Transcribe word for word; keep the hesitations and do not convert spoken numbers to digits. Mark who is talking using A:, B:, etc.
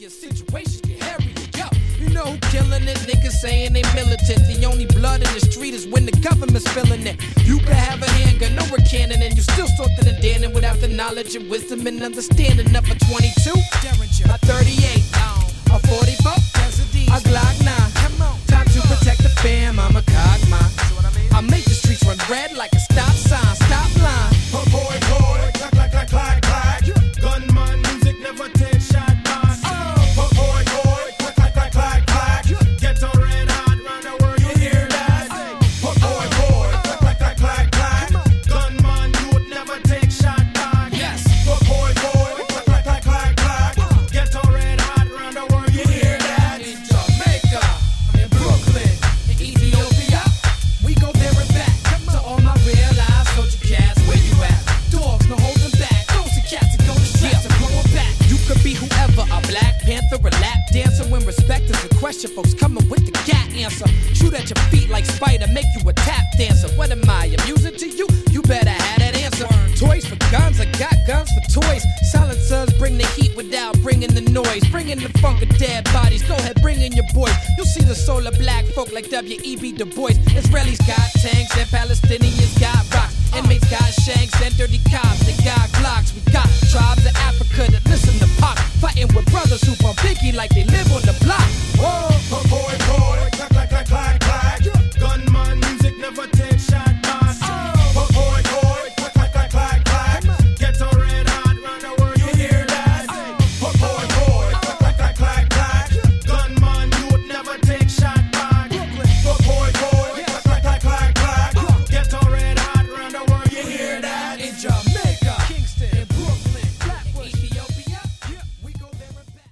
A: serious situations get hairy, yo. You know who killing it? Niggas saying they militant. The only blood in the street is when the government's filling it. You can have a handgun, no a cannon, and you still sorted and danning without the knowledge and wisdom and understanding of a twenty-two, a thirty-eight, a forty-four, a Glock nine. Time to protect the fam, I'm a cog mine. I make the streets run red like a stop sign, stop line.
B: Oh boy, boy, clack, clack, clack, clack, clack. Gunman music never take shot man. Oh boy, boy, clack, clack, clack, clack, clack. Get a red hot round the world, you hear that? Oh boy, boy, clack, clack, clack, clack, clack. Gunman youth never take shot back.
A: Yes.
B: Oh boy, boy, clack, clack, clack, clack, clack. Get a red hot round the world, you hear that?
A: In Jamaica, in Brooklyn, in Ethiopia, we go there and back. To all my real life soldier cats, where you at? Dogs, no holding back. Those are cats that go to streets and blow 'em back. You could be whoever, a Black Panther, a lap dancer. When respect is a question, folks coming with the cat answer. Shoot at your feet like Spider, make you a tap dancer. What am I, a music to you? You better have that answer. Toys for guns, I got guns for toys. Silencers bring the heat without bringing the noise. Bringing the funk of dead bodies, go ahead, bring in your boys. You'll see the soul of black folk like W E B Du Bois. Israelis got tanks and Palestinians got rocks. Inmates got shanks and dirty cops, they got Glocks. We got tribes of Africa that listen to pop, fighting with brothers who bump Biggie like they live